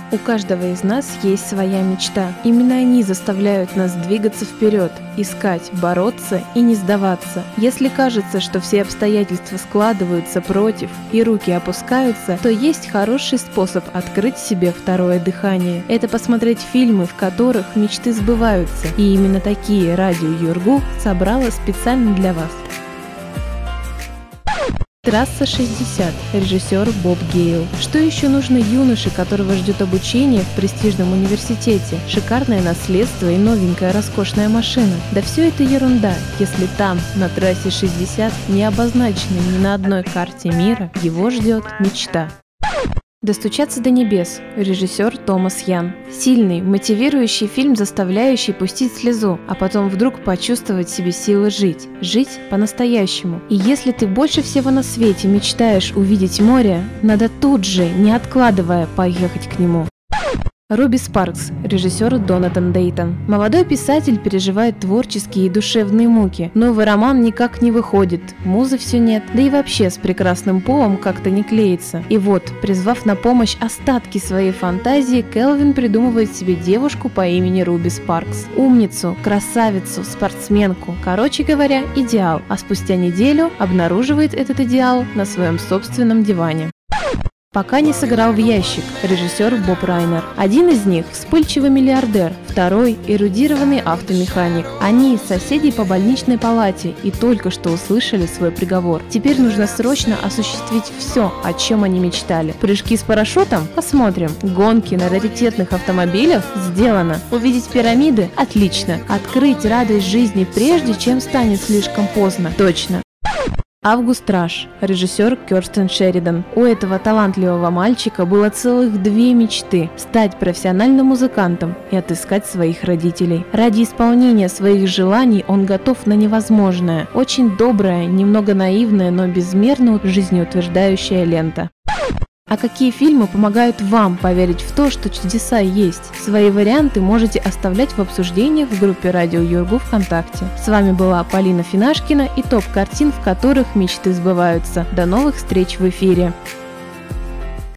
У каждого из нас есть своя мечта. Именно они заставляют нас двигаться вперед, искать, бороться и не сдаваться. Если кажется, что все обстоятельства складываются против и руки опускаются, то есть хороший способ открыть себе второе дыхание. Это посмотреть фильмы, в которых мечты сбываются. И именно такие радио Юргу собрало специально для вас. Трасса 60. Режиссер Боб Гейл. Что еще нужно юноше, которого ждет обучение в престижном университете? Шикарное наследство и новенькая роскошная машина. Да все это ерунда, если там, на трассе 60, не обозначенной ни на одной карте мира, его ждет мечта. «Достучаться до небес», режиссер Томас Ян. Сильный, мотивирующий фильм, заставляющий пустить слезу, а потом вдруг почувствовать в себе силы жить. Жить по-настоящему. И если ты больше всего на свете мечтаешь увидеть море, надо тут же, не откладывая, поехать к нему. Руби Спаркс, режиссер Донатан Дейтон. Молодой писатель переживает творческие и душевные муки. Новый роман никак не выходит, музы все нет, да и вообще с прекрасным полом как-то не клеится. И вот, призвав на помощь остатки своей фантазии, Келвин придумывает себе девушку по имени Руби Спаркс. Умницу, красавицу, спортсменку. Короче говоря, идеал. А спустя неделю обнаруживает этот идеал на своем собственном диване. «Пока не сыграл в ящик» режиссер Боб Райнер. Один из них – вспыльчивый миллиардер, второй – эрудированный автомеханик. Они – соседи по больничной палате и только что услышали свой приговор. Теперь нужно срочно осуществить все, о чем они мечтали. Прыжки с парашютом? Посмотрим. Гонки на раритетных автомобилях? Сделано. Увидеть пирамиды? Отлично. Открыть радость жизни прежде, чем станет слишком поздно? Точно. «Август Раш», режиссер Кёрстен Шеридан. У этого талантливого мальчика было целых две мечты – стать профессиональным музыкантом и отыскать своих родителей. Ради исполнения своих желаний он готов на невозможное. Очень добрая, немного наивная, но безмерно жизнеутверждающая лента. А какие фильмы помогают вам поверить в то, что чудеса есть? Свои варианты можете оставлять в обсуждениях в группе Радио Юргу ВКонтакте. С вами была Полина Финашкина и топ картин, в которых мечты сбываются. До новых встреч в эфире!